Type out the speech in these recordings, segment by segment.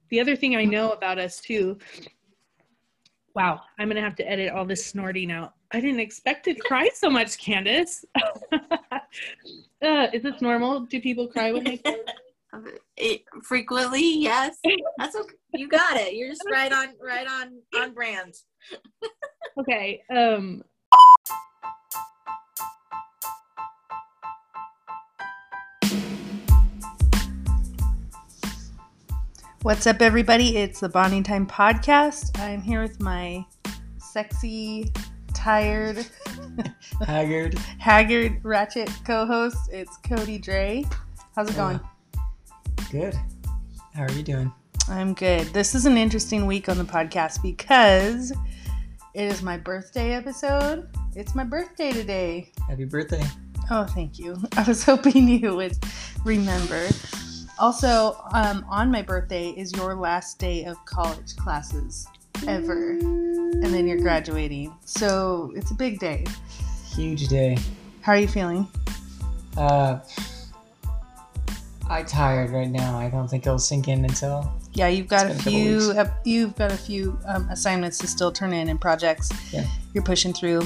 the other thing I know about us too, wow, I'm going to have to edit all this snorting out. I didn't expect to cry so much, Candace. Is this normal? Do people cry when they cry? Frequently, yes. That's okay. You got it. You're just right on brand. Okay. What's up, everybody? It's the Bonding Time Podcast. I'm here with my sexy, tired, haggard ratchet co-host. It's Cody Dre. How's it going? Good. How are you doing? I'm good. This is an interesting week on the podcast because it is my birthday episode. It's my birthday today. Happy birthday. Oh, thank you. I was hoping you would remember. Also, on my birthday is your last day of college classes ever. And then you're graduating. So it's a big day. Huge day. How are you feeling? I'm tired right now. I don't think it'll sink in until... Yeah, you've got a few assignments to still turn in and projects. Yeah. You're pushing through.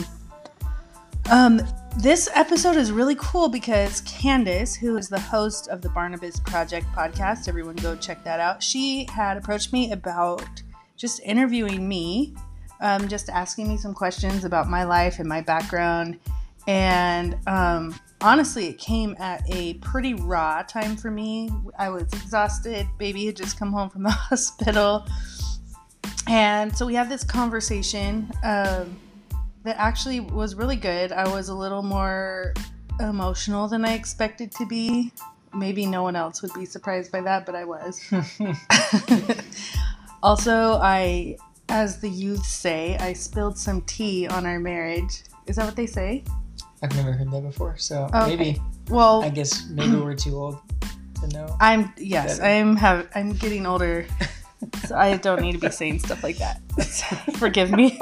This episode is really cool because Candace, who is the host of the Barnabas Project podcast, everyone go check that out. She had approached me about just interviewing me, just asking me some questions about my life and my background. And honestly, it came at a pretty raw time for me. I was exhausted. Baby had just come home from the hospital. And so we have this conversation that actually was really good. I was a little more emotional than I expected to be. Maybe no one else would be surprised by that, but I was. Also, as the youth say, I spilled some tea on our marriage. Is that what they say? I've never heard that before, so Okay. Maybe. Well, I guess maybe we're too old to know. I'm getting older, so I don't need to be saying stuff like that. Forgive me.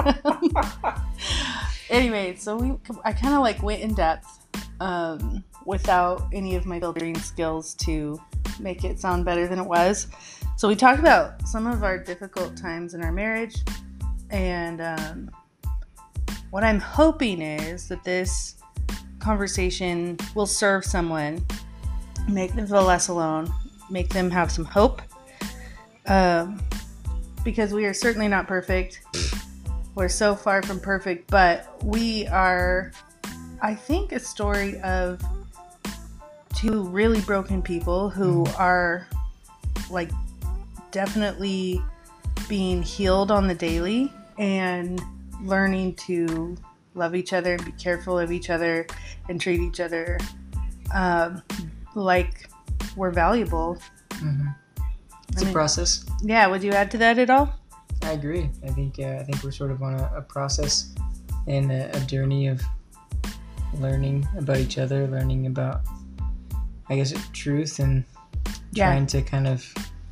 Anyway, so I kind of went in depth without any of my filtering skills to make it sound better than it was. So we talked about some of our difficult times in our marriage, and what I'm hoping is that this conversation will serve someone, make them feel less alone, make them have some hope, because we are certainly not perfect. We're so far from perfect, but we are, I think, a story of two really broken people who are definitely being healed on the daily and learning to love each other and be careful of each other and treat each other like we're valuable. Mm-hmm. It's a process. Yeah, would you add to that at all? I agree. I think we're sort of on a process and a journey of learning about each other, learning about, I guess, truth, and trying to kind of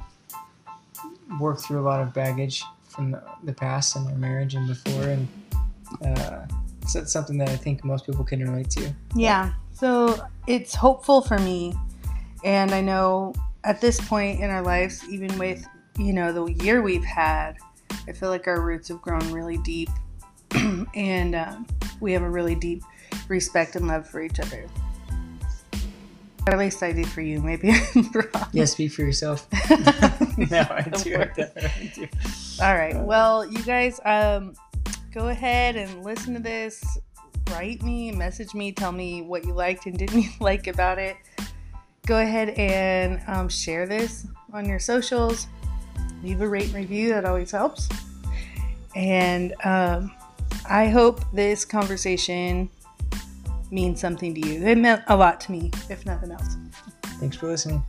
work through a lot of baggage from the past and our marriage and before, and so it's something that I think most people can relate to. Yeah, so it's hopeful for me, and I know at this point in our lives, even with the year we've had, I feel like our roots have grown really deep, and we have a really deep respect and love for each other. At least I do for you. Maybe I'm wrong. Yeah, speak for yourself. No, I do. All right. Well, you guys, go ahead and listen to this. Write me, message me, tell me what you liked and didn't like about it. Go ahead and share this on your socials. Leave a rate and review. That always helps. And I hope this conversation means something to you. It meant a lot to me, if nothing else. Thanks for listening.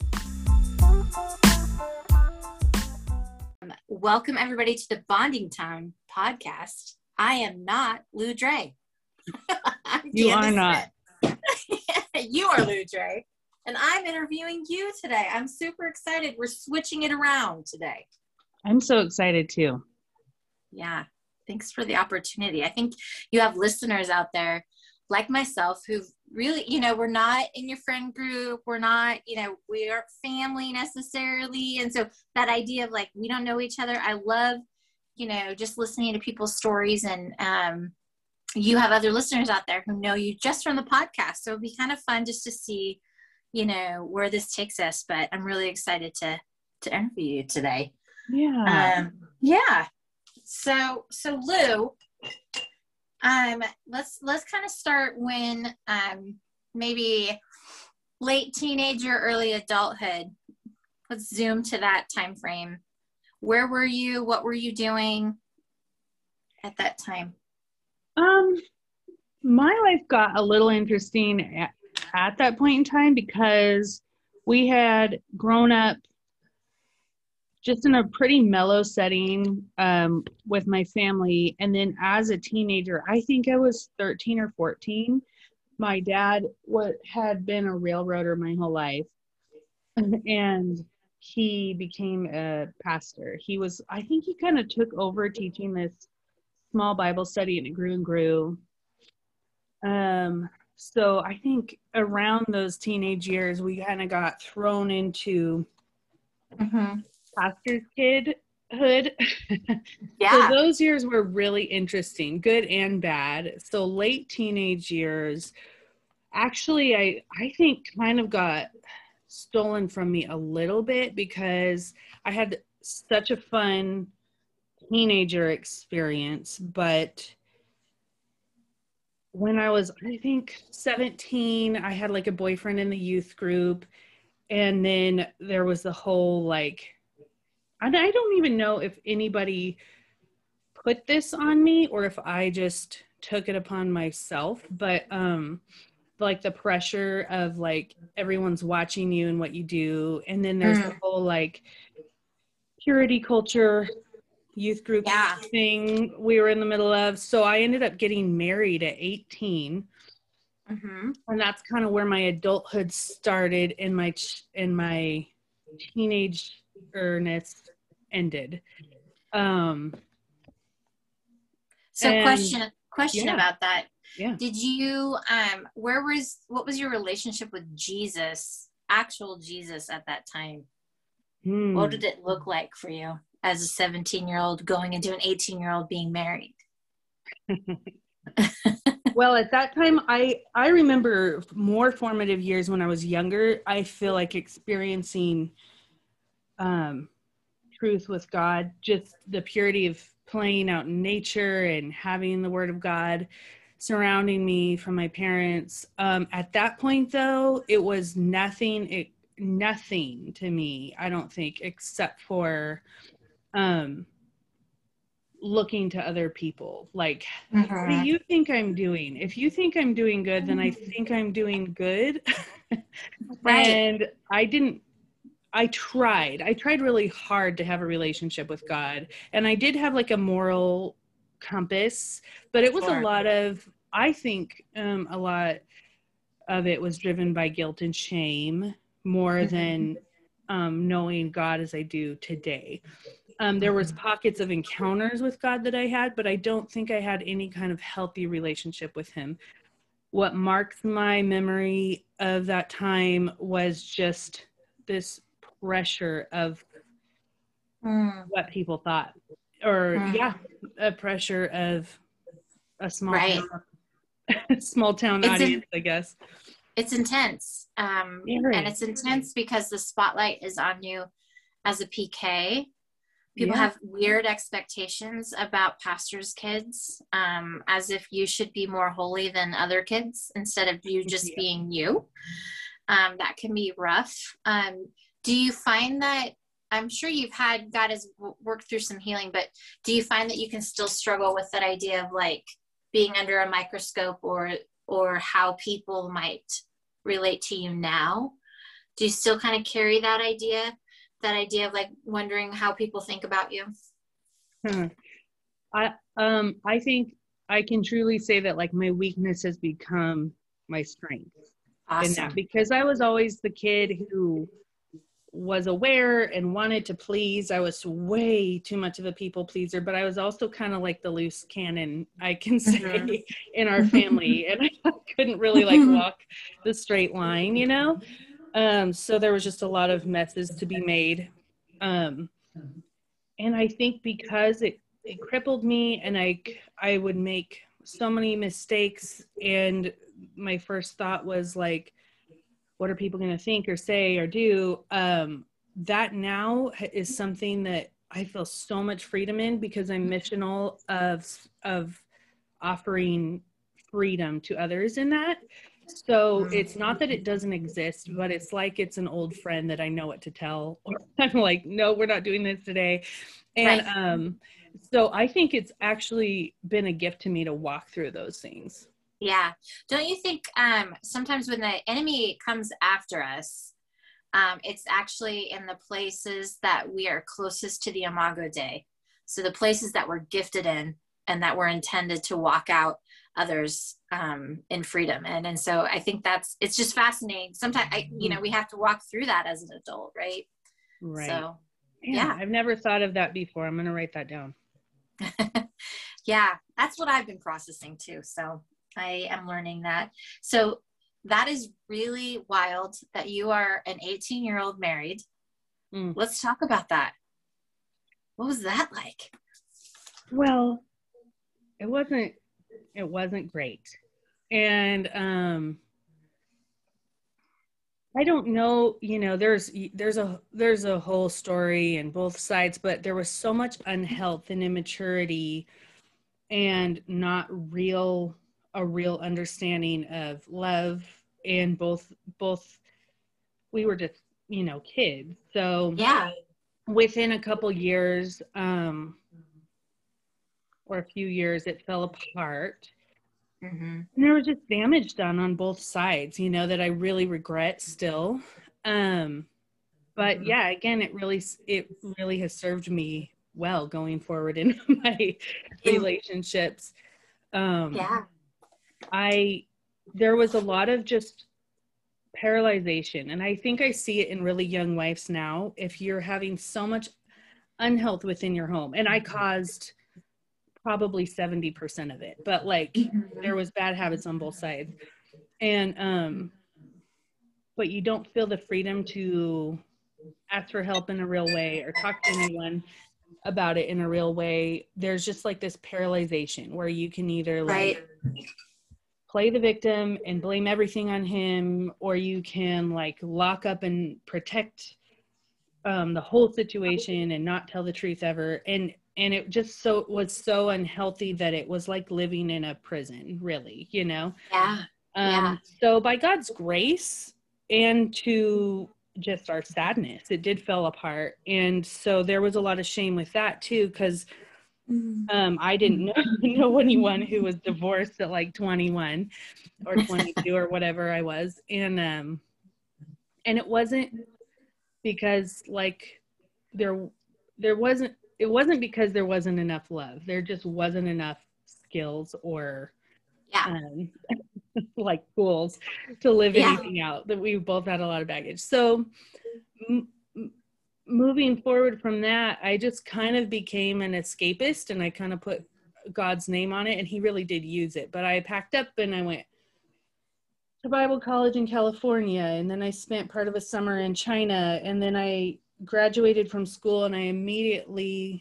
Welcome, everybody, to the Bonding Time Podcast. I am not Lou Dre. You are not. You are Lou Dre. And I'm interviewing you today. I'm super excited. We're switching it around today. I'm so excited too. Yeah. Thanks for the opportunity. I think you have listeners out there like myself, who really, we're not in your friend group. We're not, we aren't family necessarily. And so that idea of like, we don't know each other. I love, just listening to people's stories, and you have other listeners out there who know you just from the podcast. So it'd be kind of fun just to see, where this takes us, but I'm really excited to interview you today. Yeah. Yeah. So Lou, let's kind of start when, maybe late teenager, early adulthood. Let's zoom to that time frame. Where were you? What were you doing at that time? My life got a little interesting at that point in time because we had grown up just in a pretty mellow setting with my family. And then as a teenager, I think I was 13 or 14, my dad had been a railroader my whole life. And he became a pastor. I think he kind of took over teaching this small Bible study, and it grew and grew. So I think around those teenage years, we kind of got thrown into pastor's kidhood. Yeah. So those years were really interesting, good and bad. So late teenage years, actually, I think kind of got stolen from me a little bit because I had such a fun teenager experience, but when I was, I think 17, I had like a boyfriend in the youth group, and then there was the whole like, I don't even know if anybody put this on me or if I just took it upon myself, but like the pressure of like everyone's watching you and what you do, and then there's the whole like purity culture youth group thing we were in the middle of. So I ended up getting married at 18. And that's kind of where my adulthood started, and my teenage-erness ended. So question about that. Yeah. Did you, what was your relationship with Jesus, actual Jesus at that time? What did it look like for you as a 17-year-old going into an 18-year-old being married? Well, at that time, I remember more formative years when I was younger. I feel like experiencing truth with God, just the purity of playing out in nature and having the Word of God surrounding me from my parents. At that point, though, it was nothing to me, I don't think, except for looking to other people. Like, what do you think I'm doing? If you think I'm doing good, then I think I'm doing good. Right. And I tried really hard to have a relationship with God. And I did have like a moral compass, but it was a lot of, I think a lot of it was driven by guilt and shame more than knowing God as I do today. There was pockets of encounters with God that I had, but I don't think I had any kind of healthy relationship with him. What marks my memory of that time was just this pressure of what people thought, or a pressure of a small town audience, I guess. It's intense. And it's intense because the spotlight is on you as a PK. People have weird expectations about pastors' kids, as if you should be more holy than other kids instead of you just being you. That can be rough. Do you find that, I'm sure God has worked through some healing, but do you find that you can still struggle with that idea of like being under a microscope or how people might relate to you now? Do you still kind of carry that idea of like wondering how people think about you? I think I can truly say that like my weakness has become my strength. Awesome. In that, because I was always the kid who was aware and wanted to please. I was way too much of a people pleaser, but I was also kind of like the loose cannon, I can say, in our family. And I couldn't really like walk the straight line, you know? So there was just a lot of messes to be made. And I think because it crippled me, and I would make so many mistakes, and my first thought was like, what are people going to think or say or do? That now is something that I feel so much freedom in, because I'm missional of offering freedom to others in that. So it's not that it doesn't exist, but it's like it's an old friend that I know what to tell, or I'm like, no, we're not doing this today. And so I think it's actually been a gift to me to walk through those things. Yeah. Don't you think sometimes when the enemy comes after us, it's actually in the places that we are closest to the Imago Dei. So the places that we're gifted in and that we're intended to walk out others in freedom. And so I think it's just fascinating. Sometimes, we have to walk through that as an adult, right? Right. So, yeah. I've never thought of that before. I'm going to write that down. Yeah, that's what I've been processing too. So I am learning that. So that is really wild that you are an 18-year-old married. Let's talk about that. What was that like? Well, it wasn't great. And I don't know, there's a whole story in both sides, but there was so much unhealth and immaturity and not a real understanding of love. And both we were just, kids. So yeah, within a couple years, or a few years, it fell apart. And there was just damage done on both sides, that I really regret still. But yeah, again, it really has served me well going forward in my relationships. There was a lot of just paralyzation, and I think I see it in really young wives now. If you're having so much unhealth within your home, and I caused probably 70% of it, but like there was bad habits on both sides, and but you don't feel the freedom to ask for help in a real way or talk to anyone about it in a real way. There's just like this paralyzation where you can either like play the victim and blame everything on him, or you can like lock up and protect the whole situation and not tell the truth ever. And it just was so unhealthy that it was like living in a prison, really, So by God's grace and to just our sadness, it did fall apart. And so there was a lot of shame with that too, because I didn't know anyone who was divorced at like 21 or 22 or whatever I was. And it wasn't because like it wasn't because there wasn't enough love. There just wasn't enough skills or like tools to live anything out. That we both had a lot of baggage. So moving forward from that, I just kind of became an escapist, and I kind of put God's name on it, and he really did use it. But I packed up and I went to Bible college in California, and then I spent part of a summer in China, and then I graduated from school, and I immediately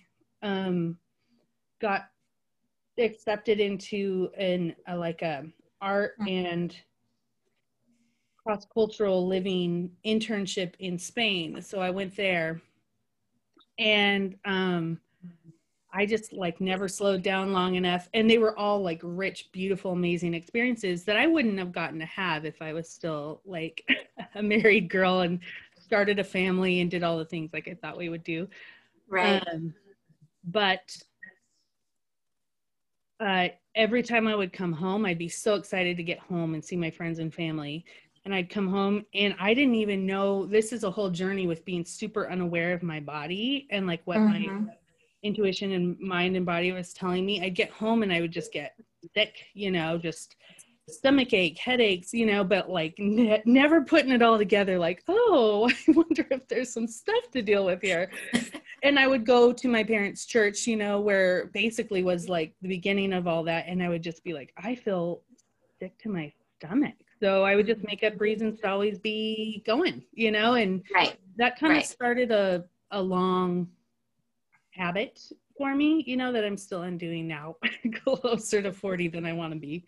got accepted into a art and cross-cultural living internship in Spain. So I went there, and I just like never slowed down long enough. And they were all like rich, beautiful, amazing experiences that I wouldn't have gotten to have if I was still like a married girl and started a family and did all the things like I thought we would do. Right. But every time I would come home, I'd be so excited to get home and see my friends and family. And I'd come home and I didn't even know, this is a whole journey with being super unaware of my body and like what my intuition and mind and body was telling me. I'd get home and I would just get sick, just stomach ache, headaches, you know, but like never putting it all together like, oh, I wonder if there's some stuff to deal with here. And I would go to my parents' church, you know, where basically was like the beginning of all that. And I would just be like, I feel sick to my stomach. So I would just make up reasons to always be going, you know, and that kind of started a long habit for me, you know, that I'm still undoing now, closer to 40 than I want to be.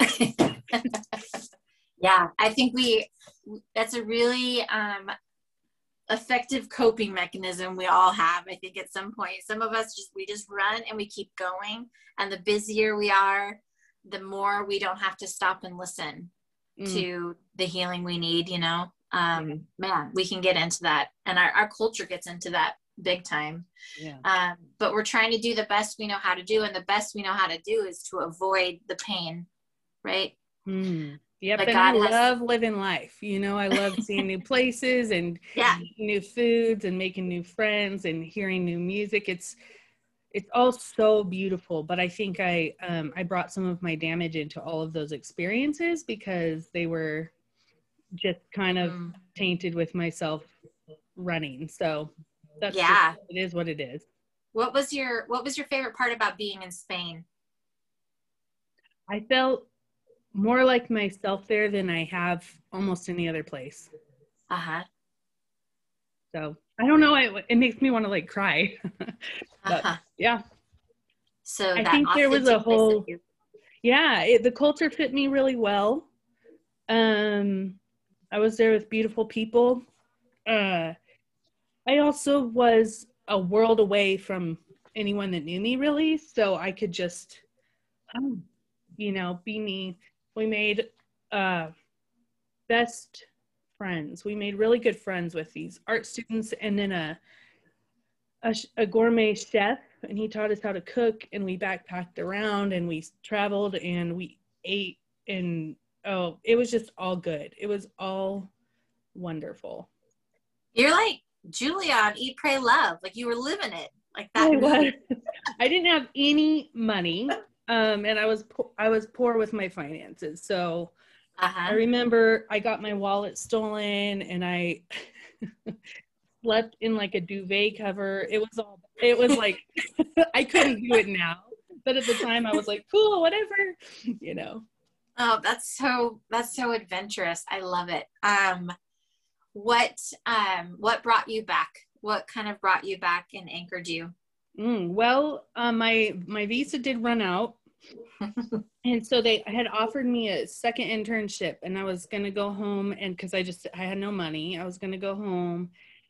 Yeah, I think that's a really effective coping mechanism we all have. I think at some point, some of us we just run and we keep going, and the busier we are, the more we don't have to stop and listen to the healing we need, you know. Man, we can get into that, and our culture gets into that big time. But we're trying to do the best we know how to do, and the best we know how to do is to avoid the pain, right? Yep. But and I love living life, you know. I love seeing new places and new foods and making new friends and hearing new music. It's all so beautiful, but I think I brought some of my damage into all of those experiences because they were just kind of tainted with myself running. So that's just, it is what it is. What was your favorite part about being in Spain? I felt more like myself there than I have almost any other place. So I don't know. It makes me want to like cry. But, yeah. So I think there was a whole, the culture fit me really well. I was there with beautiful people. I also was a world away from anyone that knew me really. So I could just, you know, be me. We made best friends. We made really good friends with these art students, and then a gourmet chef, and he taught us how to cook, and we backpacked around and we traveled and we ate, and it was just all good. It was all wonderful. You're like Julia on Eat, Pray, Love. Like you were living it like that. I didn't have any money. And I was poor with my finances. So I remember I got my wallet stolen and I slept in like a duvet cover. It was like, I couldn't do it now, but at the time I was like, cool, whatever, you know. Oh, that's so adventurous. I love it. What brought you back? What kind of brought you back and anchored you? Well, my visa did run out. And so they had offered me a second internship, and I was going to go home, and because I had no money, I was going to go home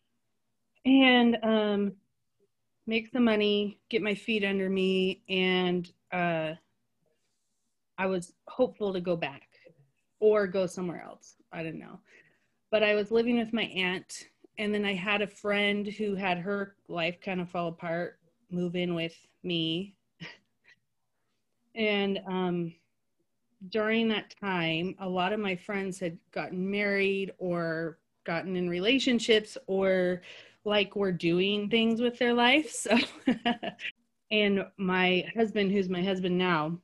and make some money, get my feet under me, and I was hopeful to go back or go somewhere else. I didn't know. But I was living with my aunt, and then I had a friend who had her life kind of fall apart, move in with me. And during that time, a lot of my friends had gotten married or gotten in relationships or like were doing things with their life. So, and my husband, who's my husband now,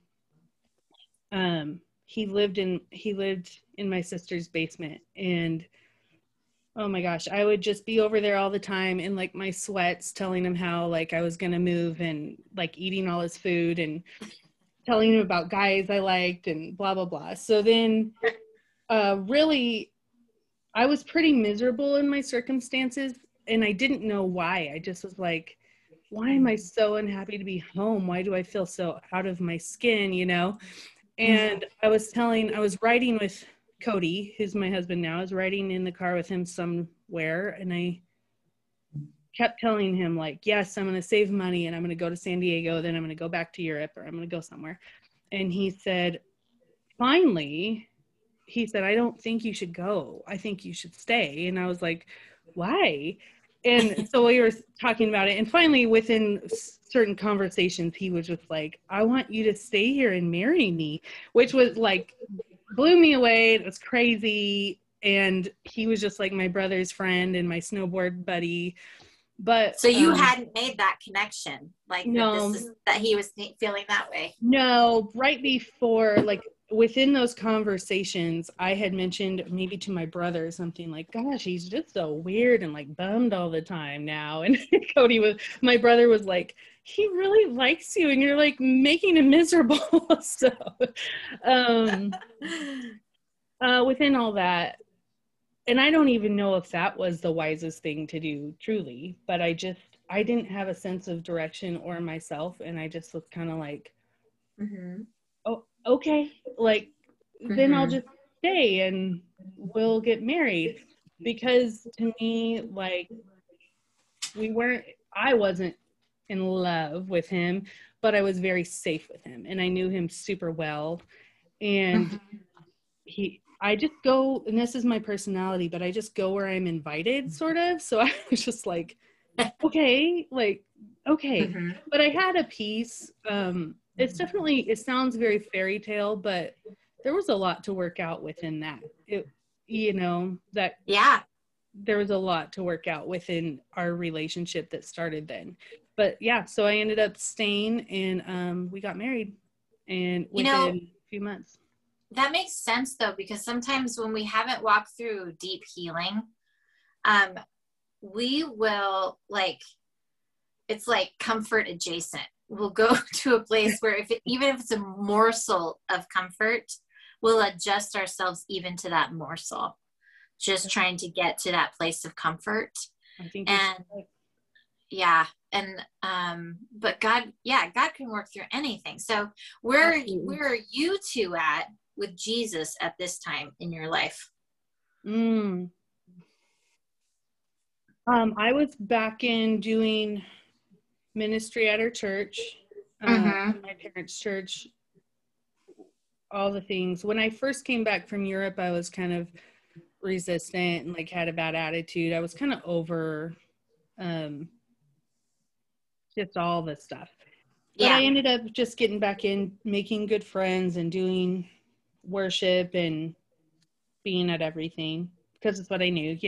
he lived in my sister's basement, and oh my gosh, I would just be over there all the time in like my sweats, telling him how like I was going to move and like eating all his food and telling him about guys I liked and blah, blah, blah. So then really, I was pretty miserable in my circumstances, and I didn't know why. I just was like, why am I so unhappy to be home? Why do I feel so out of my skin, you know? And I was riding with Cody, who's my husband now. I was riding in the car with him somewhere, and I kept telling him like, yes, I'm going to save money and I'm going to go to San Diego. Then I'm going to go back to Europe, or I'm going to go somewhere. And he said, finally, I don't think you should go. I think you should stay. And I was like, why? And so we were talking about it. And finally, within certain conversations, he was just like, I want you to stay here and marry me, which was like, blew me away. It was crazy. And he was just like my brother's friend and my snowboard buddy. But so you hadn't made that connection, like no, that he was feeling that way? No, right before, like within those conversations, I had mentioned maybe to my brother something like, gosh, he's just so weird and like bummed all the time now. And my brother was like, he really likes you and you're like making him miserable. So within all that, and I don't even know if that was the wisest thing to do, truly, but I didn't have a sense of direction or myself. And I just was kind of like, oh, okay, like, then I'll just stay and we'll get married. Because to me, like, I wasn't in love with him, but I was very safe with him and I knew him super well. And I just go, and this is my personality, but I just go where I'm invited, sort of. So I was just like, okay, like, okay. But I had a piece. It sounds very fairy tale, but there was a lot to work out within that. There was a lot to work out within our relationship that started then. But yeah, so I ended up staying and we got married and within a few months. That makes sense though, because sometimes when we haven't walked through deep healing, we will it's like comfort adjacent. We'll go to a place where even if it's a morsel of comfort, we'll adjust ourselves even to that morsel, just trying to get to that place of comfort. I think but God can work through anything. So where are you two at with Jesus at this time in your life? I was back in doing ministry at our church, my parents' church, all the things. When I first came back from Europe, I was kind of resistant and like had a bad attitude. I was kind of over just all the stuff. But I ended up just getting back in, making good friends and doing worship and being at everything because it's what I knew,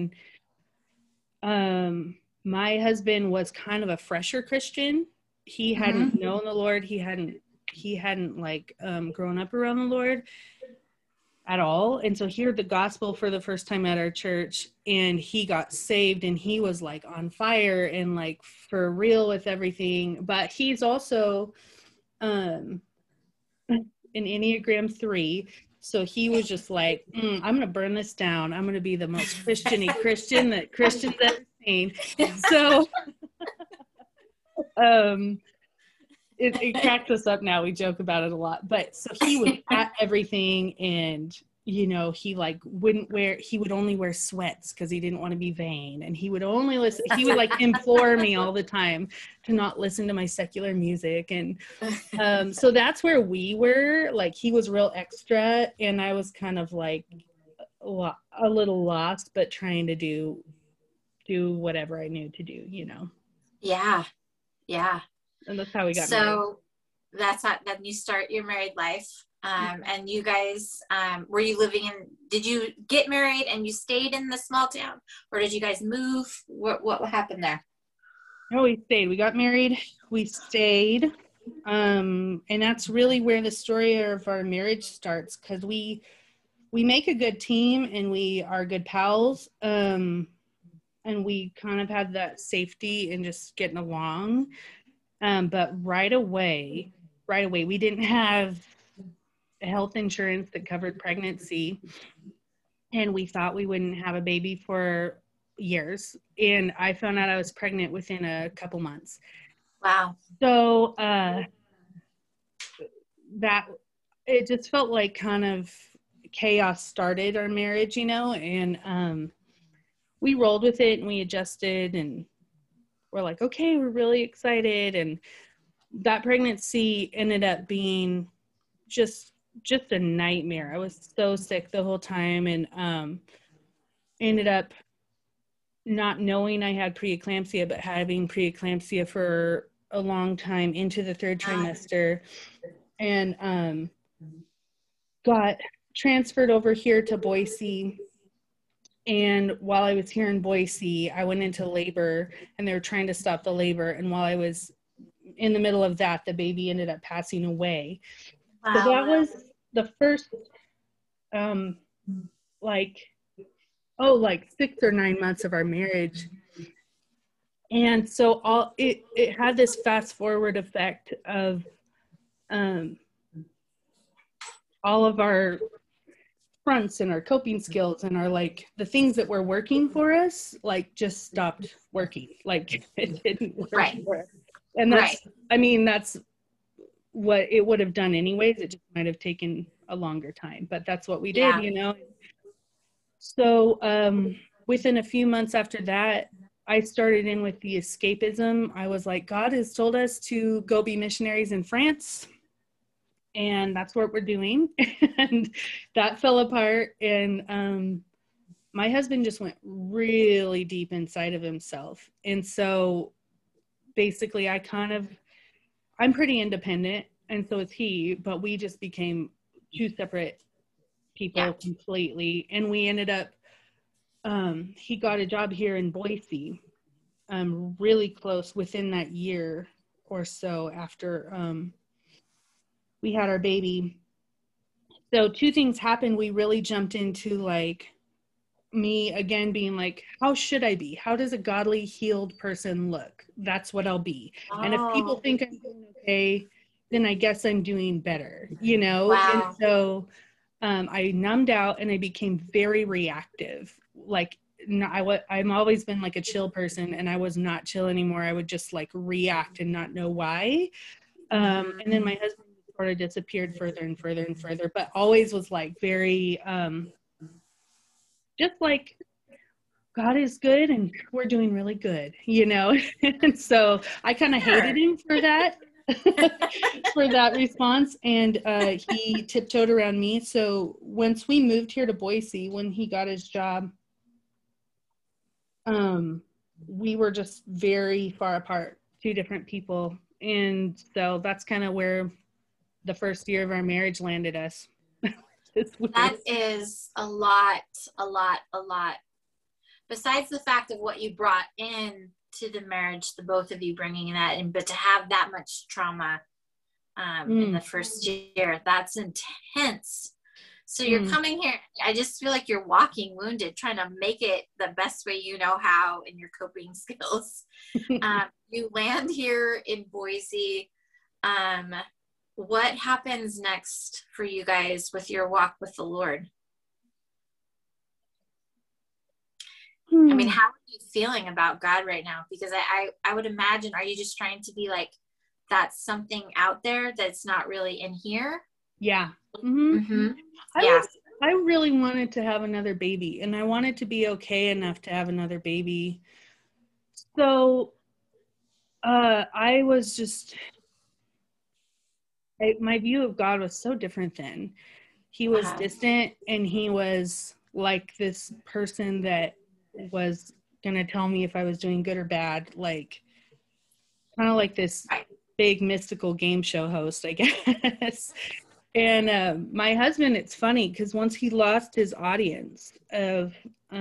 and my husband was kind of a fresher Christian. He hadn't known the Lord. He hadn't grown up around the Lord at all. And so he heard the gospel for the first time at our church and he got saved and he was like on fire and like for real with everything. But he's also an Enneagram 3. So he was just like, I'm going to burn this down. I'm going to be the most Christian-y Christian that Christians ever seen. So it cracks us up now. We joke about it a lot. But so he was at everything and, he would only wear sweats because he didn't want to be vain. And he would only listen. He would like implore me all the time to not listen to my secular music. And so that's where we were. Like he was real extra and I was kind of like a little lost, but trying to do whatever I knew to do, Yeah. Yeah. And that's how we got married. So that's how then you start your married life. And you guys, did you get married and you stayed in the small town or did you guys move? What happened there? No, we stayed. We got married. We stayed. And that's really where the story of our marriage starts because we make a good team and we are good pals. And we kind of had that safety and just getting along. But right away, we didn't have health insurance that covered pregnancy. And we thought we wouldn't have a baby for years. And I found out I was pregnant within a couple months. Wow. So that it just felt like kind of chaos started our marriage, and we rolled with it and we adjusted and we're like, okay, we're really excited. And that pregnancy ended up being just a nightmare. I was so sick the whole time and ended up not knowing I had preeclampsia, but having preeclampsia for a long time into the third trimester, and got transferred over here to Boise. And while I was here in Boise, I went into labor and they were trying to stop the labor. And while I was in the middle of that, the baby ended up passing away. Wow. So the first, like 6 or 9 months of our marriage. And so it had this fast forward effect of all of our fronts and our coping skills and our like the things that were working for us like just stopped working. Like it didn't work. Right. For us. And that's I mean that's what it would have done anyways. It just might have taken a longer time, but that's what we did, you know. So within a few months after that, I started in with the escapism. I was like, God has told us to go be missionaries in France. And that's what we're doing. And that fell apart. And my husband just went really deep inside of himself. And so basically I'm pretty independent. And so is he, but we just became two separate people completely. And we ended up, he got a job here in Boise, really close within that year or so after, we had our baby. So two things happened. We really jumped into like me again being like, how should I be? How does a godly healed person look? That's what I'll be. And if people think I'm doing okay, then I guess I'm doing better, you know? Wow. And so I numbed out and I became very reactive. Like I'm always been like a chill person and I was not chill anymore. I would just like react and not know why. And then my husband sort of disappeared further and further and further, but always was like very, just like God is good and we're doing really good, you know? And so I kind of hated him for that, for that response. And he tiptoed around me. So once we moved here to Boise, when he got his job, we were just very far apart, two different people. And so that's kind of where the first year of our marriage landed us. That is a lot. Besides the fact of what you brought in to the marriage, the both of you bringing that in, but to have that much trauma in the first year, that's intense. So you're coming here, I just feel like you're walking wounded, trying to make it the best way you know how in your coping skills. You land here in Boise. What happens next for you guys with your walk with the Lord? I mean, how are you feeling about God right now? Because I would imagine, are you just trying to be like, that's something out there that's not really in here? Yeah. I really wanted to have another baby, and I wanted to be okay enough to have another baby. So I was just... my view of God was so different then. He was distant and he was like this person that was going to tell me if I was doing good or bad, like kind of like this big mystical game show host, I guess. And my husband, it's funny because once he lost his audience of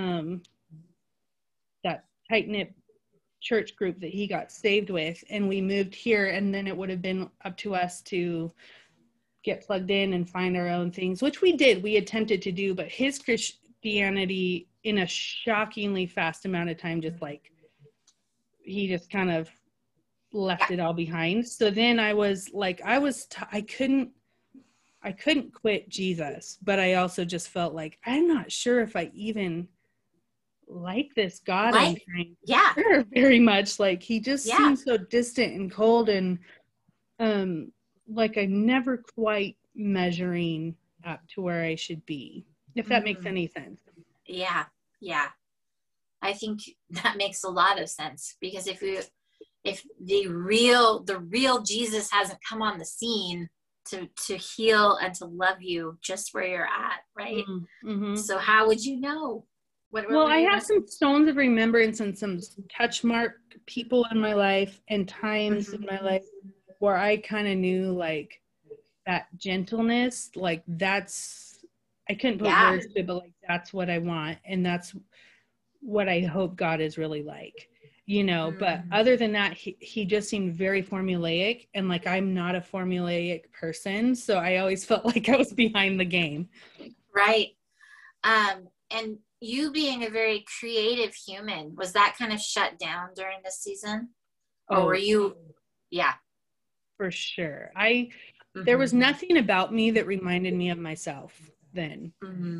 that tight-knit church group that he got saved with, and we moved here, and then it would have been up to us to get plugged in and find our own things, which we did. We attempted to do, but his Christianity in a shockingly fast amount of time, just like he just kind of left it all behind. So then I was like, I couldn't quit Jesus, but I also just felt like I'm not sure if I even like this God I'm trying to serve very much. Like he just seems so distant and cold, and like I'm never quite measuring up to where I should be, if that makes any sense. Yeah I think that makes a lot of sense, because if the real Jesus hasn't come on the scene to heal and to love you just where you're at, right? So how would you know? I have some stones of remembrance and some touch mark people in my life and times in my life where I kind of knew like that gentleness, like that's, I couldn't put words to it, but like that's what I want, and that's what I hope God is really like. you know, but other than that, he just seemed very formulaic, and like, I'm not a formulaic person. So I always felt like I was behind the game. Right. And you being a very creative human, was that kind of shut down during this season? Or were you, yeah. For sure. There was nothing about me that reminded me of myself then.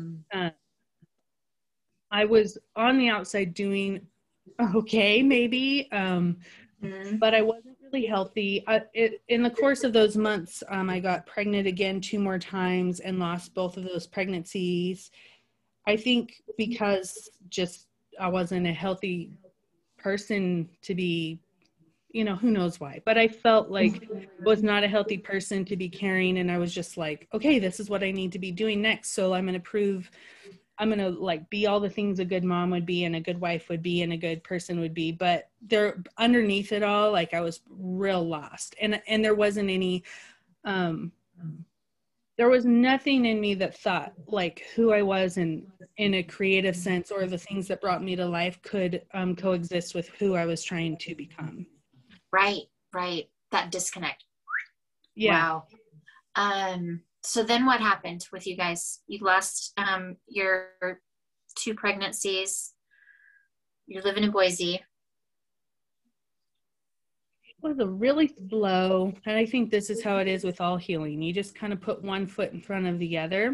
I was on the outside doing okay, maybe, but I wasn't really healthy. In the course of those months, I got pregnant again 2 more times and lost both of those pregnancies. I think because just I wasn't a healthy person to be, you know, who knows why, but I felt like I was not a healthy person to be carrying. And I was just like, okay, this is what I need to be doing next. So I'm going to like be all the things a good mom would be and a good wife would be and a good person would be. But there, underneath it all, like, I was real lost, and there wasn't any, there was nothing in me that thought like who I was in a creative sense, or the things that brought me to life could coexist with who I was trying to become. Right. That disconnect. Yeah. Wow. So then what happened with you guys? You lost your 2 pregnancies. You're living in Boise. It was a really slow, and I think this is how it is with all healing. You just kind of put one foot in front of the other.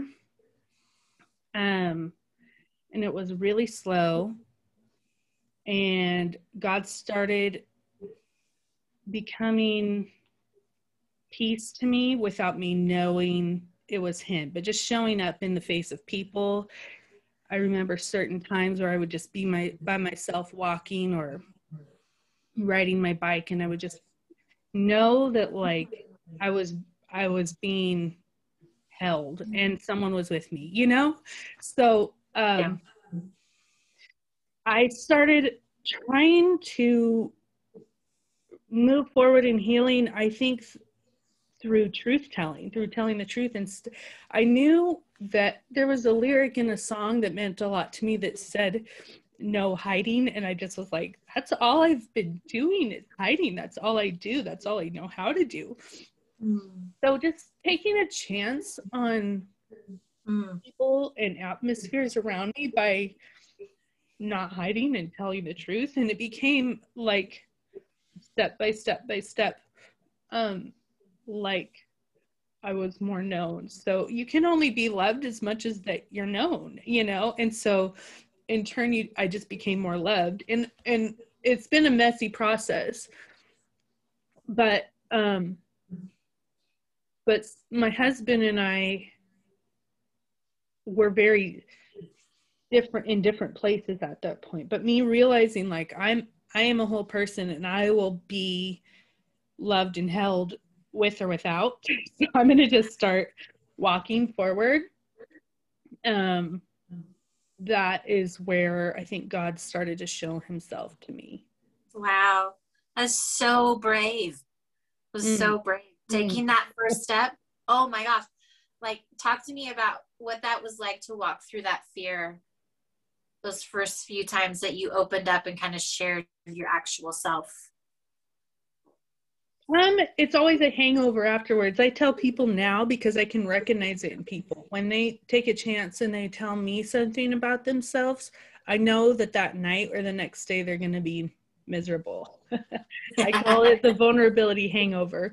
And it was really slow. And God started becoming peace to me without me knowing it was him, but just showing up in the face of people. I remember certain times where I would just be by myself walking or riding my bike, and I would just know that like I was being held and someone was with me, you know? So I started trying to move forward in healing, I think, through telling the truth. And I knew that there was a lyric in a song that meant a lot to me that said, no hiding. And I just was like, that's all I've been doing is hiding. That's all I do. That's all I know how to do. So just taking a chance on people and atmospheres around me by not hiding and telling the truth. And it became like step by step, like I was more known. So you can only be loved as much as that you're known, you know? And so in turn, I just became more loved, and it's been a messy process, but my husband and I were very different in different places at that point. But me realizing like I am a whole person, and I will be loved and held with or without. So I'm going to just start walking forward. That is where I think God started to show himself to me. Wow. That's so brave. It was so brave. Taking that first step. Oh my gosh. Like, talk to me about what that was like to walk through that fear those first few times that you opened up and kind of shared your actual self. It's always a hangover afterwards. I tell people now because I can recognize it in people. When they take a chance and they tell me something about themselves, I know that night or the next day they're going to be miserable. I call it the vulnerability hangover.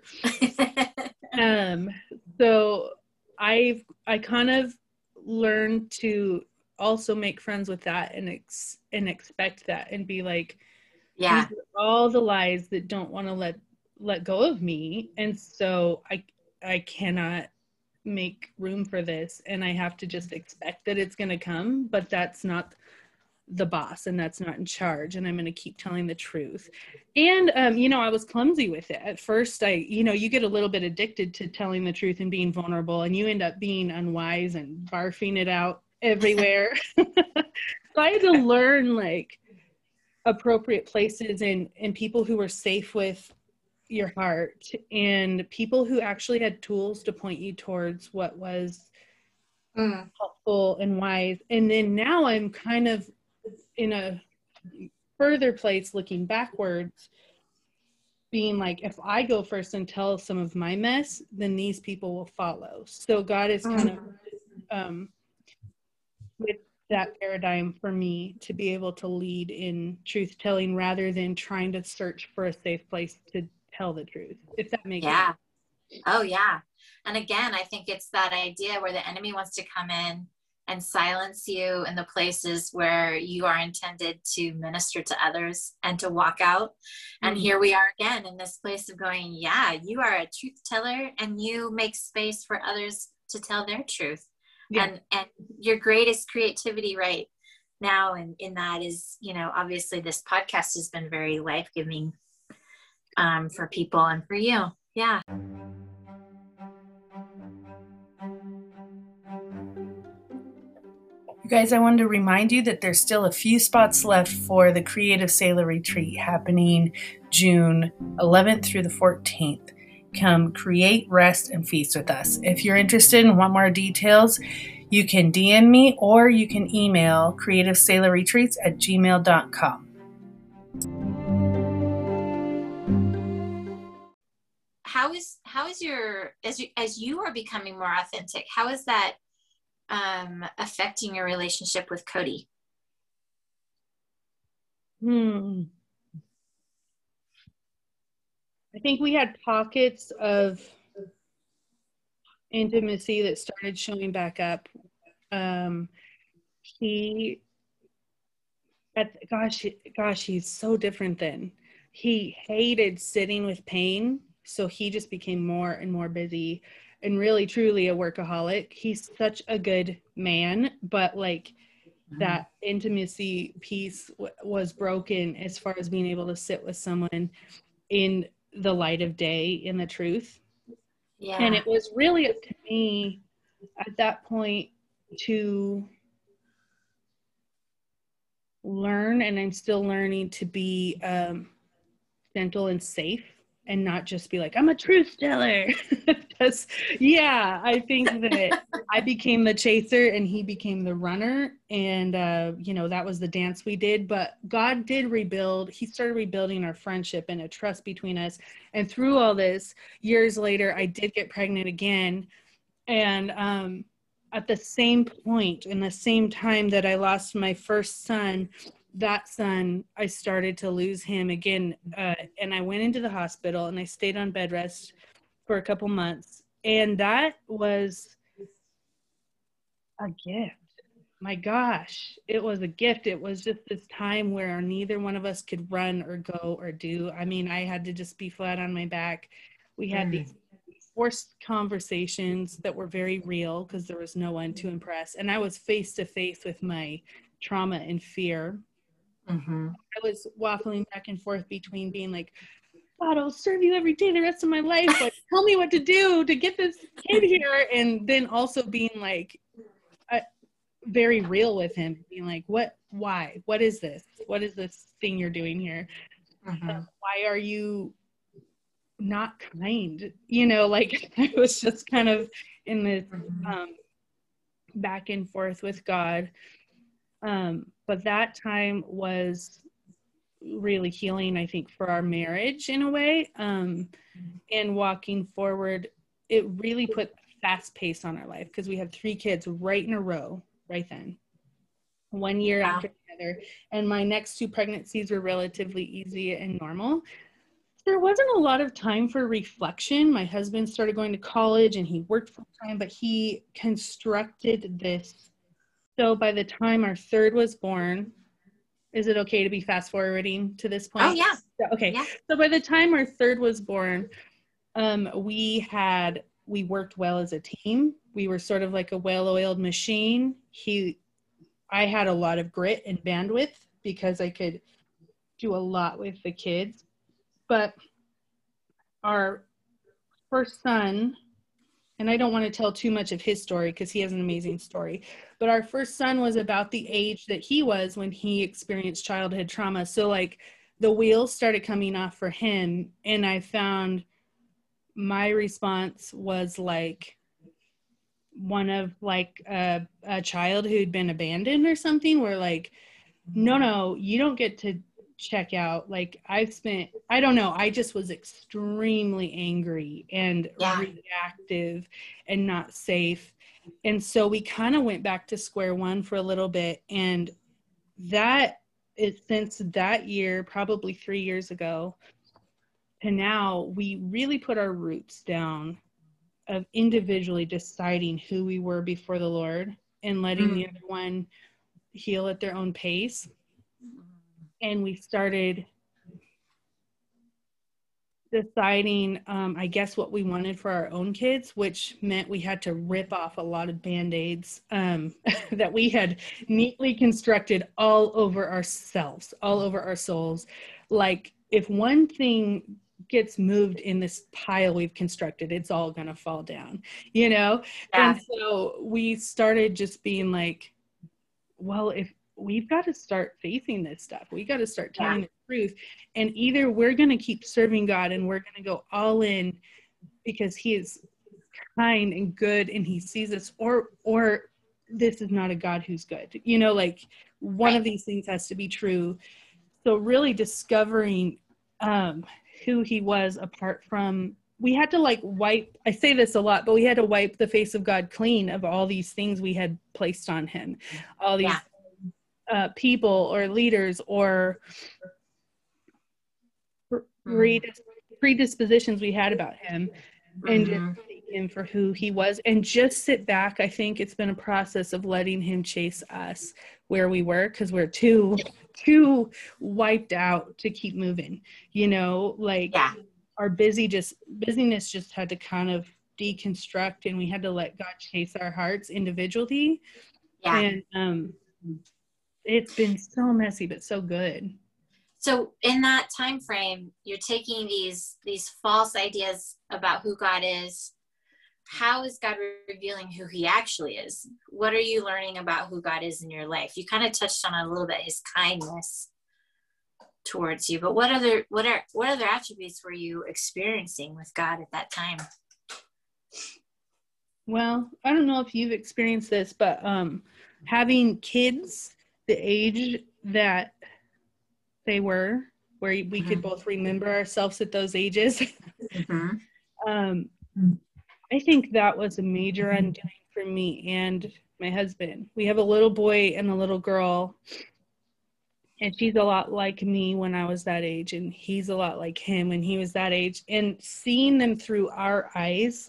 So I kind of learned to also make friends with that and expect that and be like, these are all the lies that don't want to let go of me, and so I cannot make room for this, and I have to just expect that it's going to come, but that's not the boss and that's not in charge, and I'm going to keep telling the truth. And I was clumsy with it at first. You get a little bit addicted to telling the truth and being vulnerable, and you end up being unwise and barfing it out everywhere. So I had to learn like appropriate places and people who were safe with your heart, and people who actually had tools to point you towards what was helpful and wise. And then now I'm kind of in a further place looking backwards, being like, if I go first and tell some of my mess, then these people will follow. So God is kind of with that paradigm for me to be able to lead in truth telling rather than trying to search for a safe place to tell the truth, if that makes sense. Oh yeah. And again, I think it's that idea where the enemy wants to come in and silence you in the places where you are intended to minister to others and to walk out. And here we are again in this place of going, yeah, you are a truth teller and you make space for others to tell their truth. Yeah. And your greatest creativity right now in that is, you know, obviously this podcast has been very life-giving for people and for you. Yeah. You guys, I wanted to remind you that there's still a few spots left for the Creative Sailor Retreat happening June 11th through the 14th. Come create, rest, and feast with us. If you're interested and want more details, you can DM me or you can email creativesailorretreats@gmail.com. How is your, as you are becoming more authentic, how is that affecting your relationship with Cody? I think we had pockets of intimacy that started showing back up. He's so different then. He hated sitting with pain, so he just became more and more busy and really truly a workaholic. He's such a good man, but like that intimacy piece was broken as far as being able to sit with someone in the light of day, in the truth. Yeah. And it was really up to me at that point to learn, and I'm still learning to be gentle and safe and not just be like, I'm a truth teller. Because, yeah, I think that I became the chaser and he became the runner. And, that was the dance we did. But God did rebuild. He started rebuilding our friendship and a trust between us. And through all this, years later, I did get pregnant again. And at the same point, in the same time that I lost my first son, that son, I started to lose him again. And I went into the hospital and I stayed on bed rest for a couple months. And that was a gift. My gosh, it was a gift. It was just this time where neither one of us could run or go or do. I mean, I had to just be flat on my back. We had these forced conversations that were very real because there was no one to impress. And I was face to face with my trauma and fear. I was waffling back and forth between being like, God, I'll serve you every day the rest of my life, but tell me what to do to get this kid here. And then also being like very real with him, being like, why, what is this thing you're doing here? Why are you not kind? I was just kind of in this back and forth with God. But that time was really healing, I think, for our marriage in a way. And walking forward, it really put a fast pace on our life because we had 3 kids right in a row, right then. 1 year after the other. And my next 2 pregnancies were relatively easy and normal. There wasn't a lot of time for reflection. My husband started going to college and he worked full time, but he constructed this. So by the time our 3rd was born, is it okay to be fast forwarding to this point? Oh, yeah. Okay. Yeah. So by the time our 3rd was born, we worked well as a team. We were sort of like a well-oiled machine. I had a lot of grit and bandwidth because I could do a lot with the kids. But our first son, and I don't want to tell too much of his story because he has an amazing story, but our first son was about the age that he was when he experienced childhood trauma. So like the wheels started coming off for him, and I found my response was like one of like a child who'd been abandoned or something, where like, no, you don't get to check out. Like I don't know, I just was extremely angry and reactive and not safe. And so we kind of went back to square one for a little bit. And since that year, probably 3 years ago, to now, we really put our roots down of individually deciding who we were before the Lord and letting the other one heal at their own pace. And we started deciding, I guess, what we wanted for our own kids, which meant we had to rip off a lot of Band-Aids that we had neatly constructed all over ourselves, all over our souls. Like, if one thing gets moved in this pile we've constructed, it's all going to fall down, you know? Yeah. And so we started just being like, well, if we've got to start facing this stuff, we got to start telling the truth. And either we're going to keep serving God and we're going to go all in because he is kind and good and he sees us, or this is not a God who's good, you know, like one of these things has to be true. So really discovering who he was apart from, we had to like I say this a lot, but we had to wipe the face of God clean of all these things we had placed on him, all these people or leaders or predispositions we had about him, and just take him for who he was and just sit back. I think it's been a process of letting him chase us where we were, because we're too wiped out to keep moving, you know, like our busyness just had to kind of deconstruct, and we had to let God chase our hearts individually. And it's been so messy but so good. So in that time frame, you're taking these false ideas about who God is. How is God revealing who he actually is? What are you learning about who God is in your life? You kind of touched on it a little bit, his kindness towards you, but what other attributes were you experiencing with God at that time? Well, I don't know if you've experienced this, but having kids the age that they were, where we could both remember ourselves at those ages. I think that was a major undoing for me and my husband. We have a little boy and a little girl, and she's a lot like me when I was that age, and he's a lot like him when he was that age. And seeing them through our eyes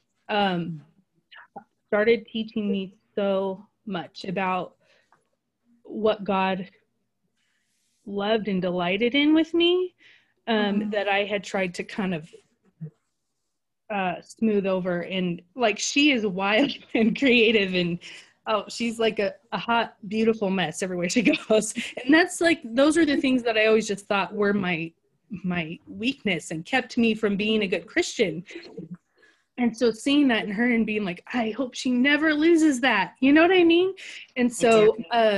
started teaching me so much about what God loved and delighted in with me, that I had tried to kind of smooth over. And like, she is wild and creative, and she's like a hot, beautiful mess everywhere she goes. And that's like, those are the things that I always just thought were my weakness and kept me from being a good Christian. And so seeing that in her and being like, I hope she never loses that, you know what I mean? And so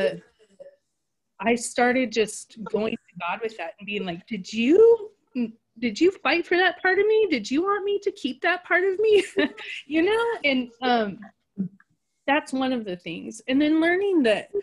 I started just going to God with that and being like, did you fight for that part of me? Did you want me to keep that part of me? You know? And that's one of the things. And then learning that,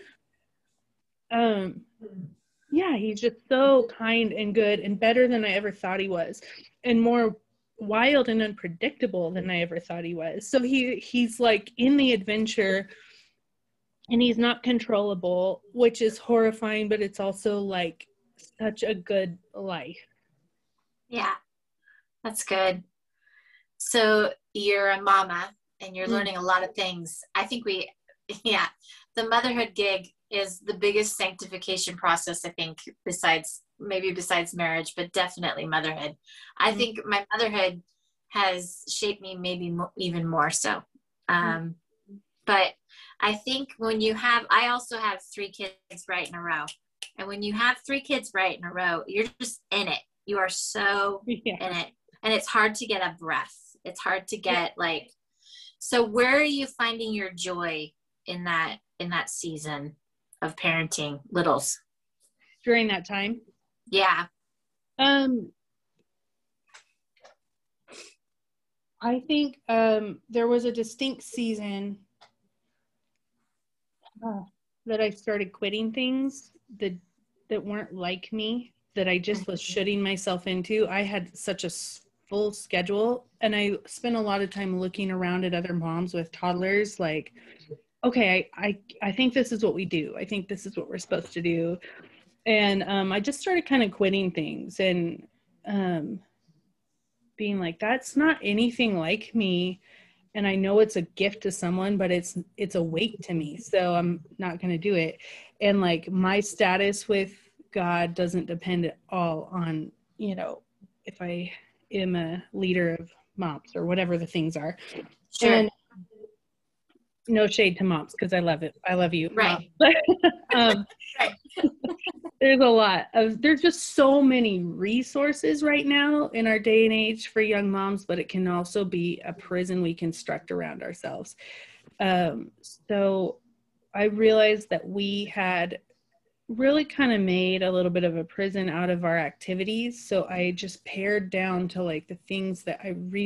he's just so kind and good and better than I ever thought he was, and more wild and unpredictable than I ever thought he was. So he's like in the adventure, and he's not controllable, which is horrifying, but it's also like such a good life. Yeah, that's good. So you're a mama and you're learning a lot of things. I think the motherhood gig is the biggest sanctification process, I think, besides marriage, but definitely motherhood. I think my motherhood has shaped me maybe even more so. But I think I also have 3 kids right in a row. And when you have 3 kids right in a row, you're just in it. You are so in it. And it's hard to get a breath. It's hard to get so where are you finding your joy in that season of parenting littles? During that time? Yeah. I think there was a distinct season that I started quitting things. that weren't like me that I just was shooting myself into. I had such a full schedule, and I spent a lot of time looking around at other moms with toddlers, like, okay, I think this is what we do. I think this is what we're supposed to do. And I just started kind of quitting things and being like, that's not anything like me. And I know it's a gift to someone, but it's a weight to me. So I'm not going to do it. And like my status with God doesn't depend at all on, you know, if I am a leader of moms or whatever the things are. Sure. And no shade to moms, because I love it. I love you. Right. Right. There's just so many resources right now in our day and age for young moms, but it can also be a prison we construct around ourselves. So I realized that we had really kind of made a little bit of a prison out of our activities. So I just pared down to like the things that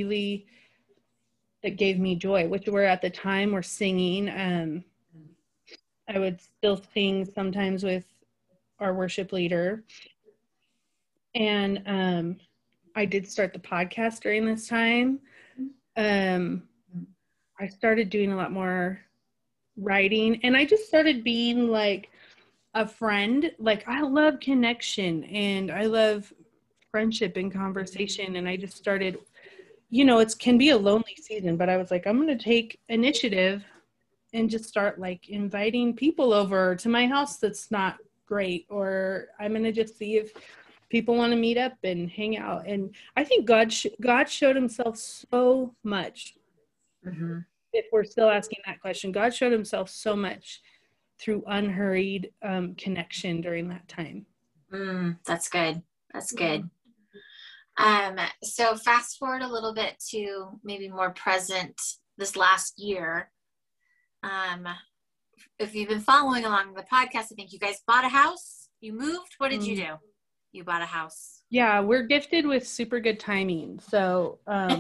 that gave me joy, which were at the time were singing. I would still sing sometimes with our worship leader. And I did start the podcast during this time. I started doing a lot more writing, and I just started being like a friend. Like I love connection and I love friendship and conversation. And I just started, you know, it can be a lonely season, but I was like, I'm going to take initiative and just start like inviting people over to my house that's not great, or I'm going to just see if people want to meet up and hang out. And I think God showed himself so much. Mm-hmm. If we're still asking that question, God showed himself so much through unhurried connection during that time. That's good. That's good. So fast forward a little bit to maybe more present this last year. If you've been following along the podcast, I think you guys bought a house. You moved. What did you do? You bought a house. Yeah, we're gifted with super good timing. So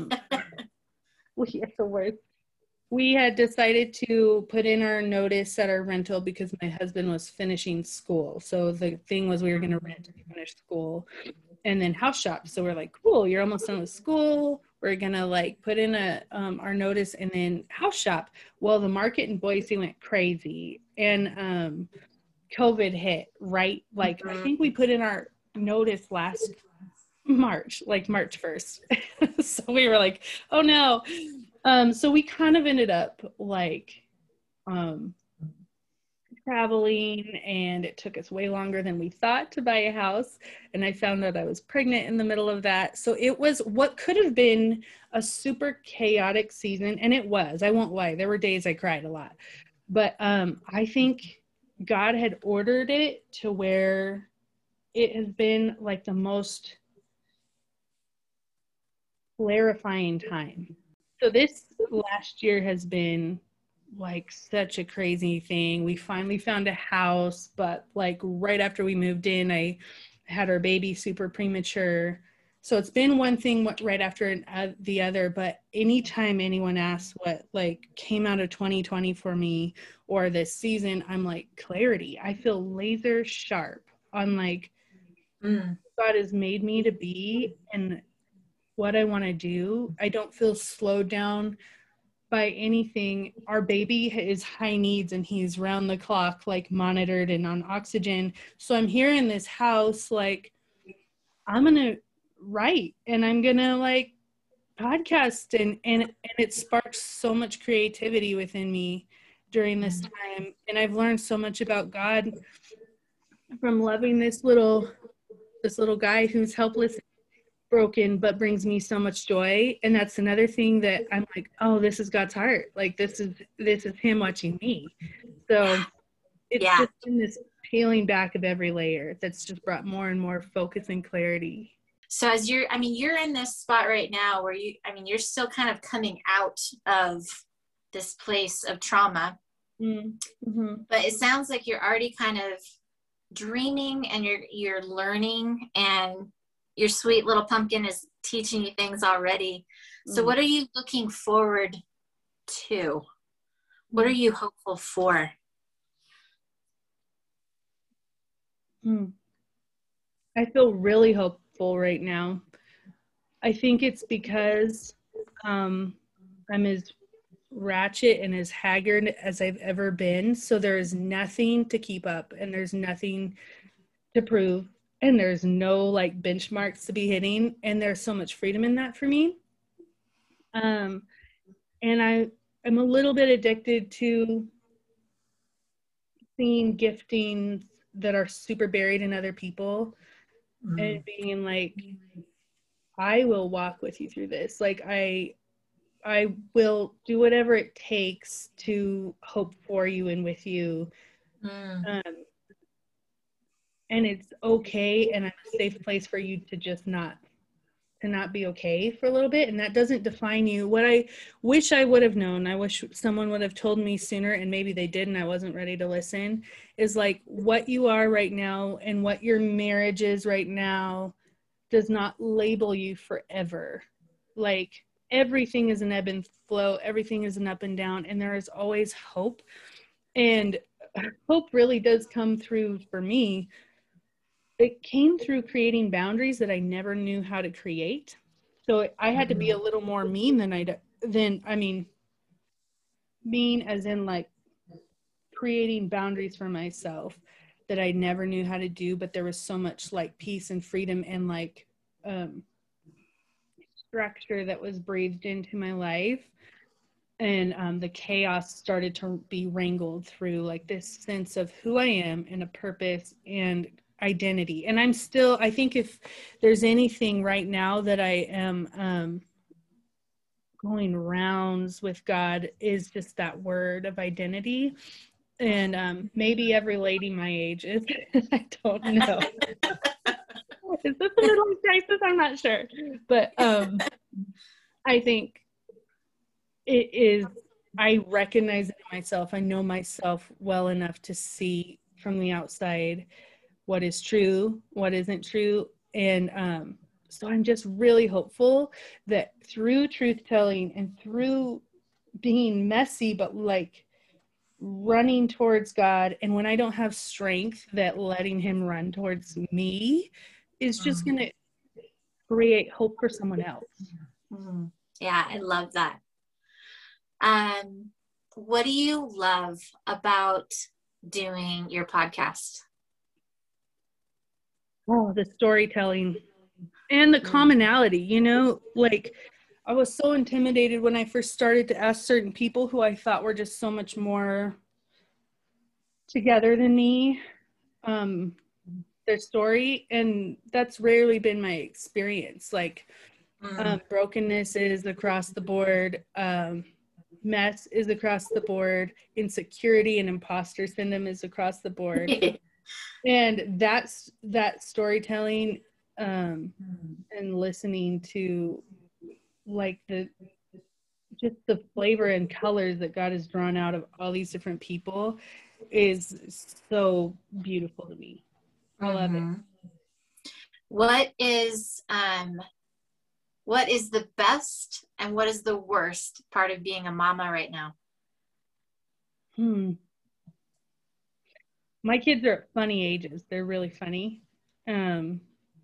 we had decided to put in our notice at our rental because my husband was finishing school. So the thing was we were going to rent to finish school and then house shop. So we're like, cool, you're almost done with school. We're going to like put in our notice and then house shop. Well, the market in Boise went crazy and COVID hit, right? Like I think we put in our notice last March, like March 1st. So we were like, oh no. So we kind of ended up like traveling, and it took us way longer than we thought to buy a house. And I found out I was pregnant in the middle of that. So it was what could have been a super chaotic season. And it was, I won't lie. There were days I cried a lot, but I think God had ordered it to where it has been like the most clarifying time. So this last year has been like such a crazy thing. We finally found a house, but like right after we moved in, I had our baby super premature. So it's been one thing right after the other, but anytime anyone asks what like came out of 2020 for me or this season, I'm like, clarity. I feel laser sharp on like God has made me to be and what I want to do. I don't feel slowed down by anything. Our baby is high needs and he's round the clock, like monitored and on oxygen. So I'm here in this house, like I'm going to write and I'm going to like podcast and it sparks so much creativity within me during this time. And I've learned so much about God from loving this little guy who's helpless, broken, but brings me so much joy. And that's another thing that I'm like, oh, this is God's heart. Like this is him watching me. So it's just been this peeling back of every layer that's just brought more and more focus and clarity. So as you're in this spot right now where you're still kind of coming out of this place of trauma, but it sounds like you're already kind of dreaming and you're learning, and your sweet little pumpkin is teaching you things already. So what are you looking forward to? What are you hopeful for? I feel really hopeful right now. I think it's because I'm as ratchet and as haggard as I've ever been. So there is nothing to keep up, and there's nothing to prove, and there's no like benchmarks to be hitting, and there's so much freedom in that for me. And I'm a little bit addicted to seeing giftings that are super buried in other people and being like, I will walk with you through this. Like I will do whatever it takes to hope for you and with you. And it's okay, and a safe place for you to just not be okay for a little bit, and that doesn't define you. What I wish I would have known, I wish someone would have told me sooner, and maybe they did and I wasn't ready to listen, is like what you are right now and what your marriage is right now does not label you forever. Like everything is an ebb and flow, everything is an up and down, and there is always hope. And hope really does come through, for me, it came through creating boundaries that I never knew how to create. So I had to be a little more mean mean as in like creating boundaries for myself that I never knew how to do, but there was so much like peace and freedom and like structure that was breathed into my life. And the chaos started to be wrangled through like this sense of who I am and a purpose and identity. And I think if there's anything right now that I am going rounds with God, is just that word of identity. And maybe every lady my age is, I don't know. Is this a little crisis? I'm not sure. But I think it is, I recognize it in myself. I know myself well enough to see from the outside what is true, what isn't true. And so I'm just really hopeful that through truth telling and through being messy, but like running towards God, and when I don't have strength, that letting him run towards me is just going to create hope for someone else. Yeah, I love that. What do you love about doing your podcast? Oh, the storytelling and the commonality, you know, like I was so intimidated when I first started to ask certain people who I thought were just so much more together than me, their story. And that's rarely been my experience. Like brokenness is across the board. Mess is across the board. Insecurity and imposter syndrome is across the board. And that storytelling and listening to like the flavor and colors that God has drawn out of all these different people is so beautiful to me. I love it. What is the best and what is the worst part of being a mama right now? My kids are at funny ages. They're really funny. And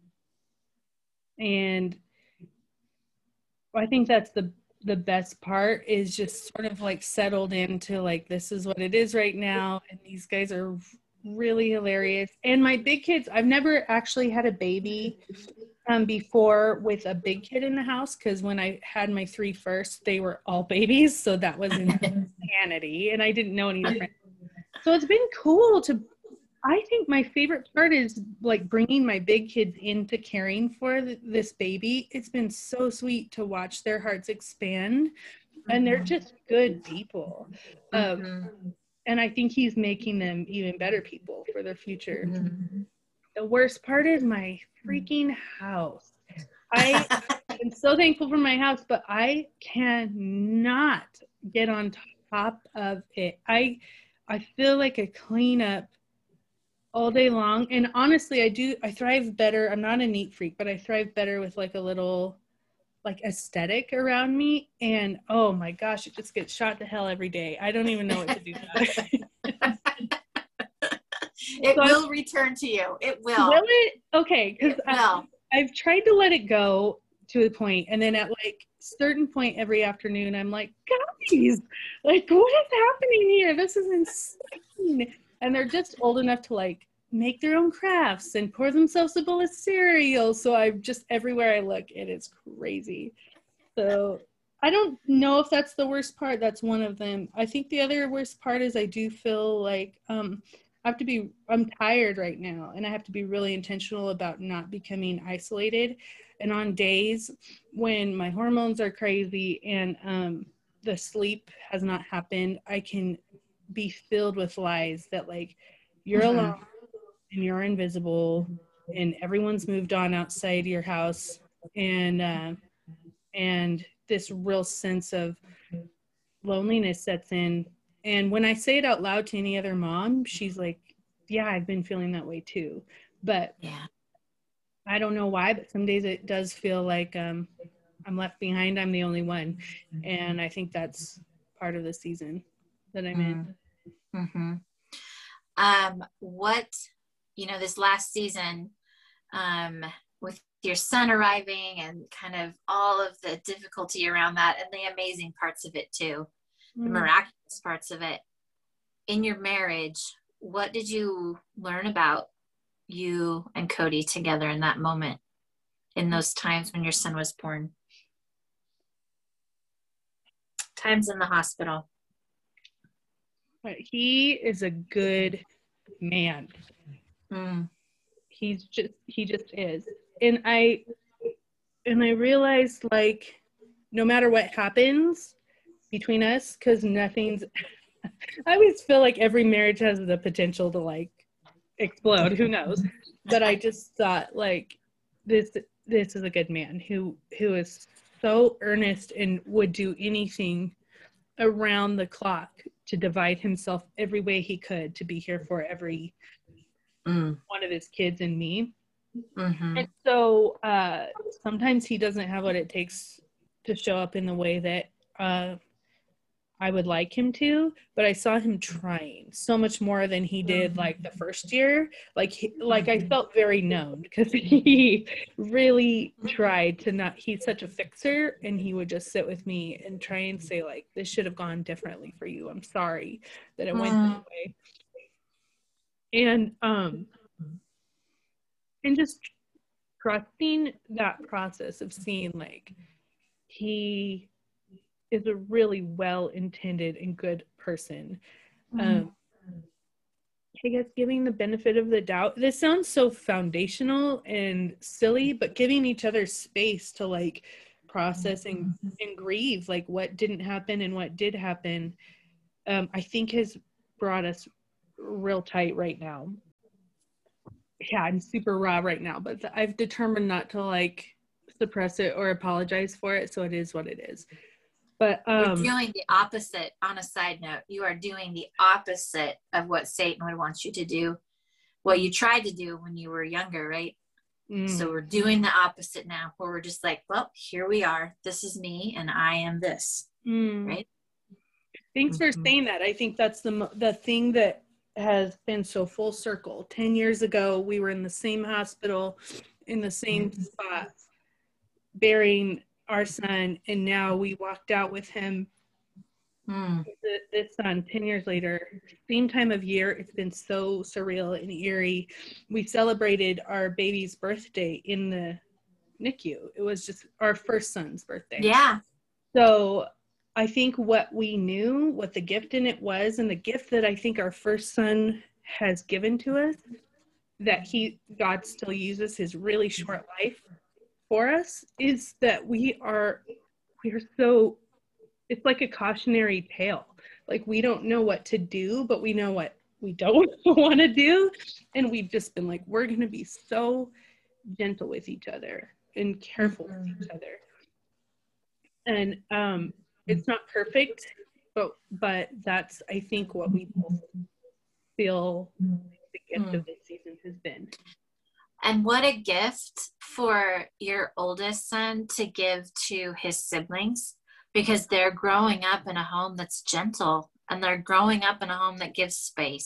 I think that's the best part, is just sort of like settled into like, this is what it is right now. And these guys are really hilarious. And my big kids, I've never actually had a baby before with a big kid in the house, because when I had my 3 first, they were all babies. So that was insanity. And I didn't know any different. So it's been cool I think my favorite part is like bringing my big kids into caring for this baby. It's been so sweet to watch their hearts expand, and they're just good people. And I think he's making them even better people for their future. The worst part is my freaking house. I am so thankful for my house, but I cannot get on top of it. I feel like I clean up all day long. And honestly, I thrive better. I'm not a neat freak, but I thrive better with like a little like aesthetic around me. And oh my gosh, it just gets shot to hell every day. I don't even know what to do about it. It will return to you. It will. Will it? Okay, because I've tried to let it go to a point, and then at like certain point every afternoon, I'm like, guys, like what is happening here? This is insane. And they're just old enough to like make their own crafts and pour themselves a bowl of cereal. So I'm just everywhere I look, it is crazy. So I don't know if that's the worst part. That's one of them. I think the other worst part is I do feel like I'm tired right now, and I have to be really intentional about not becoming isolated. And on days when my hormones are crazy and the sleep has not happened, I can be filled with lies that like you're alone and you're invisible and everyone's moved on outside your house, and this real sense of loneliness sets in. And when I say it out loud to any other mom, she's like, yeah, I've been feeling that way too. But yeah, I don't know why, but some days it does feel like I'm left behind. I'm the only one. And I think that's part of the season that I'm in. What, this last season, with your son arriving and kind of all of the difficulty around that and the amazing parts of it too, the miraculous parts of it, in your marriage, what did you learn about you and Cody together in that moment, in those times when your son was born? Times in the hospital. He is a good man. He just is. And I realized, like, no matter what happens between us, because nothing's I always feel like every marriage has the potential to like explode, who knows, but I just thought like this is a good man who is so earnest and would do anything around the clock to divide himself every way he could to be here for every one of his kids and me. And so sometimes he doesn't have what it takes to show up in the way that I would like him to, but I saw him trying so much more than he did like the first year. Like I felt very known because he really tried to not, he's such a fixer, and he would just sit with me and try and say like, this should have gone differently for you. I'm sorry that it went that way. And just trusting that process of seeing like, he is a really well-intended and good person. I guess giving the benefit of the doubt. This sounds so foundational and silly, but giving each other space to like process and grieve like what didn't happen and what did happen, I think has brought us real tight right now. Yeah, I'm super raw right now, but I've determined not to like suppress it or apologize for it, so it is what it is. But you're doing the opposite. On a side note, you are doing the opposite of what Satan would want you to do, what you tried to do when you were younger, right? So we're doing the opposite now, where we're just like, well, here we are. This is me, and I am this, right? Thanks for saying that. I think that's the thing that has been so full circle. 10 years ago, we were in the same hospital, in the same spot, burying our son, and now we walked out with him, this son, 10 years later, same time of year. It's been so surreal and eerie. We celebrated our baby's birthday in the NICU. It was just our first son's birthday. Yeah. So I think what we knew, what the gift in it was, and the gift that I think our first son has given to us, that God still uses his really short life for us, is that we are so, it's like a cautionary tale. Like we don't know what to do, but we know what we don't want to do. And we've just been like, we're going to be so gentle with each other and careful with each other. And it's not perfect, but that's, I think, what we both feel the gift of this season has been. And what a gift for your oldest son to give to his siblings, because they're growing up in a home that's gentle, and they're growing up in a home that gives space.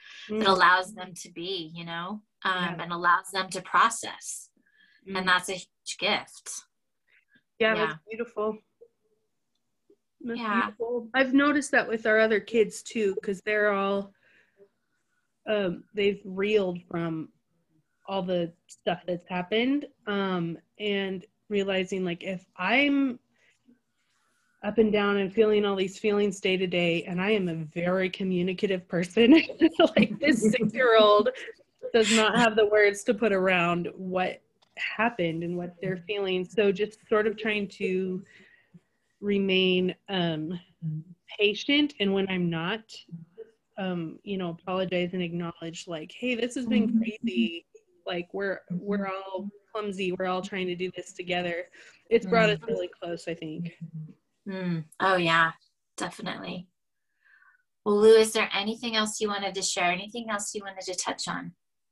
that allows them to be, you know, and allows them to process. And that's a huge gift. Yeah, that's beautiful. That's beautiful. I've noticed that with our other kids too, because they're all they've reeled from all the stuff that's happened, and realizing like if I'm up and down and feeling all these feelings day to day, and I am a very communicative person, like this 6-year-old does not have the words to put around what happened and what they're feeling. So just sort of trying to remain patient, and when I'm not, you know, apologize and acknowledge like, hey, this has been crazy, like we're all clumsy, we're all trying to do this together. It's brought us really close, I think. Oh yeah, definitely. Well, Lou, is there anything else you wanted to share? Anything else you wanted to touch on?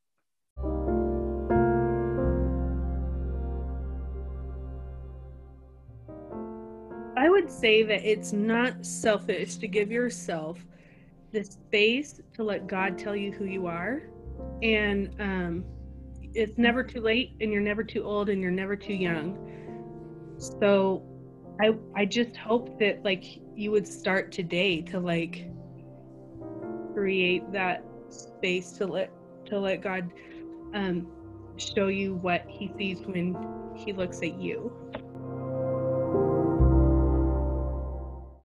I would say that it's not selfish to give yourself the space to let God tell you who you are. And it's never too late, and you're never too old, and you're never too young. So I just hope that like you would start today to like create that space to let God show you what he sees when he looks at you.